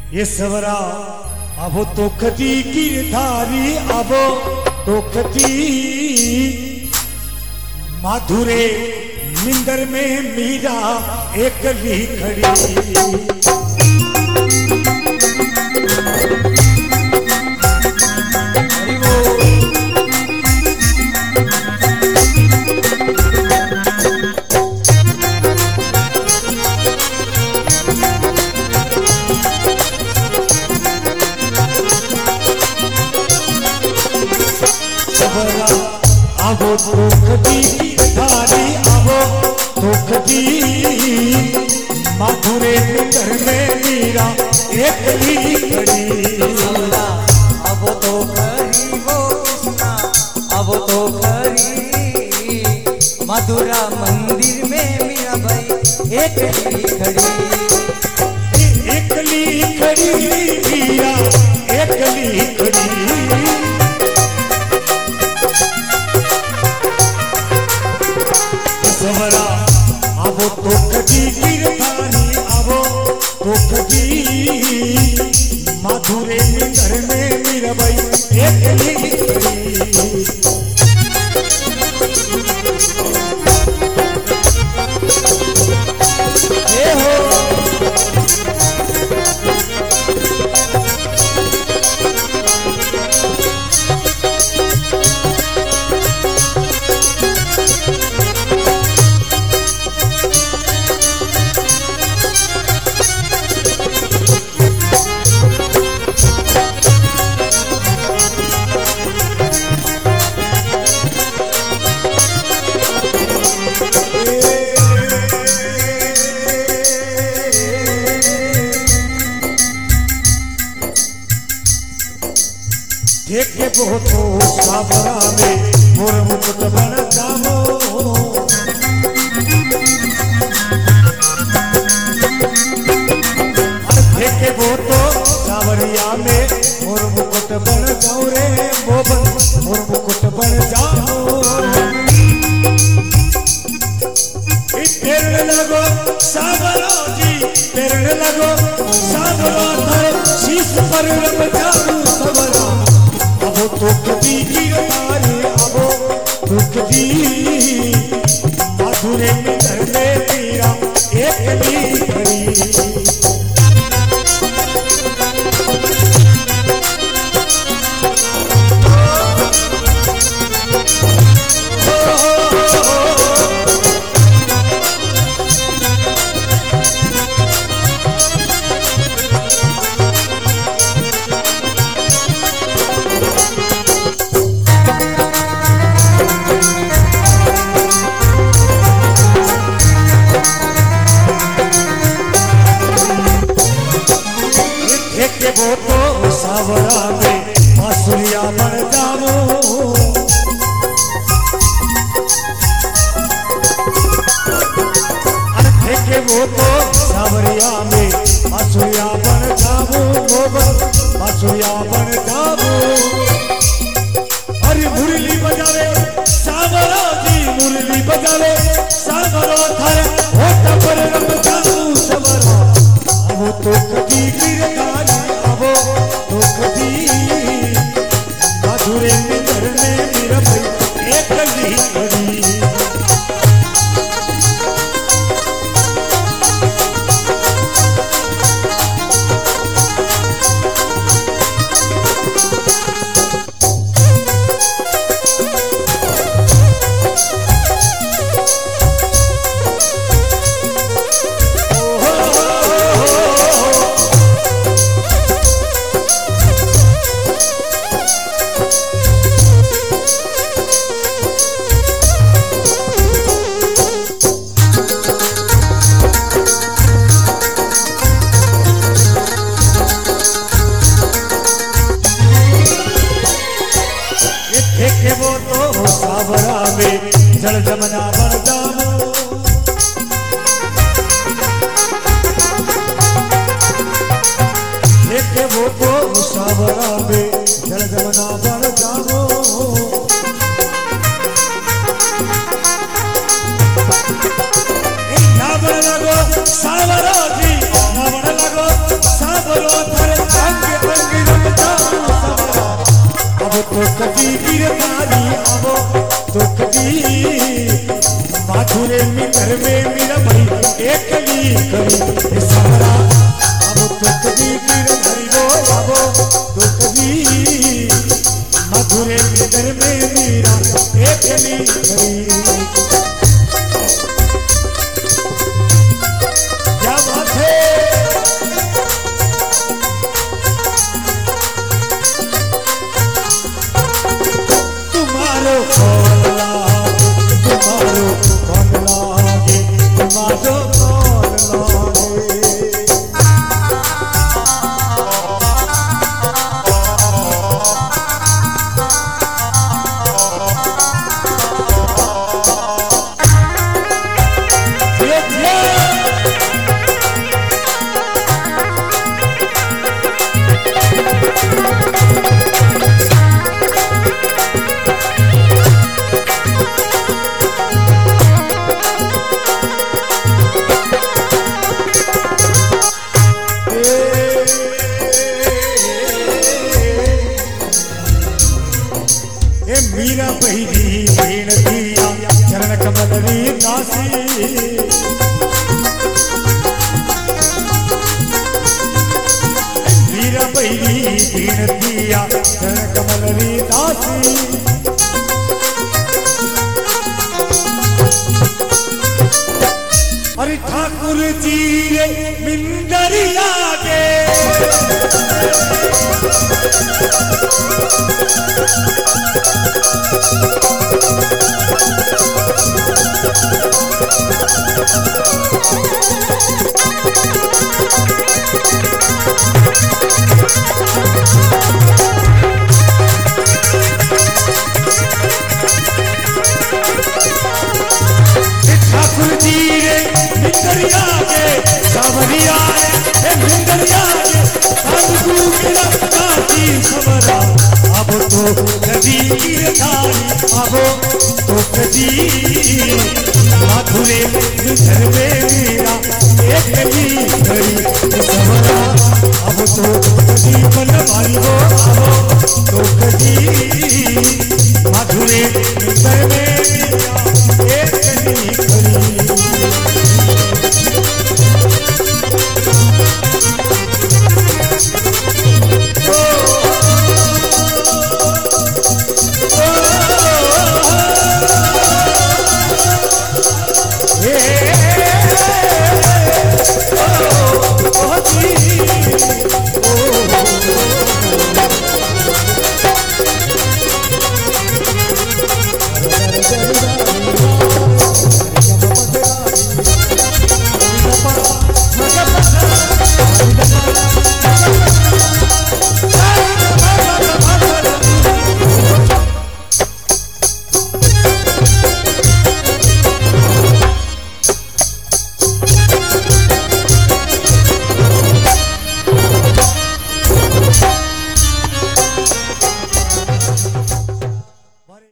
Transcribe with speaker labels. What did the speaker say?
Speaker 1: ये सवरा अब तो खती गिरधारी अब तो खती माधुरे मिंदर में मीरा एकली खड़ी। आवो तो खती गिरधारी आवो तो खती माधुरे मिंदर में मीरा एकली खड़ी।
Speaker 2: आवो तो खरी वो कृष्णा आवो तो खरी मधुरा मंदिर में मीरा भाई एकली खड़ी।
Speaker 1: एकली खड़ी मीरा एकली खड़ी। सवरा आवो तो खती गिरधारी आवो तो खती माधुरे मिंदर में मीरा भाई एकली खड़ी।
Speaker 2: ये हो
Speaker 1: देखे बहुत सावरा में मोर मुकुट बन जामो। देखे बहुत सावरिया में मोर मुकुट बन जाओ रे मोबन मोर मुकुट बन जाओ। तेरने लगो सावरो जी तेरने लगो सावरो धर शीश पर रख जाऊं सवरा। अब तो खती गिरधारी अब तो खती माधुरे मिंदर में मीरा एकली खड़ी। देखे वो तो सावरा में बांसुरिया बन जाओ। देखे वो तो सावरिया में बांसुरिया बन जाओ बांसुरिया बन जाओ। अरे मुरली बजावे सावरा जी मुरली बजावे सावरा थारे होठ पर रंग जाऊं सवरा। अब तो खती गिरधारी आवो तो खती माधुरे मिंदर में मीरा भाई एकली खड़ी। देखे वो तो सावरा में जल जमना बन जाओ। देखे वो तो सावरा में जल जमना बन जाओ। नावण लगो सावरा जी नावण लगो सावरो कभी गिरधारी आवो तो कभी माथुरे में घर में मेरा भाई एकली करी सारा आवो तो कभी गिरधारी वो आवो तो कभी माथुरे में घर में मेरा एकली करी क्या बात है तुम्हारो कौन लागे तुम्हारो कौन लागे मीरा बहिरी बेण दिया चरण कमल री दासी मीरा बहिरी बेण दिया चरण कमल री दासी अरे ठाकुर जी रे मिंदरिया के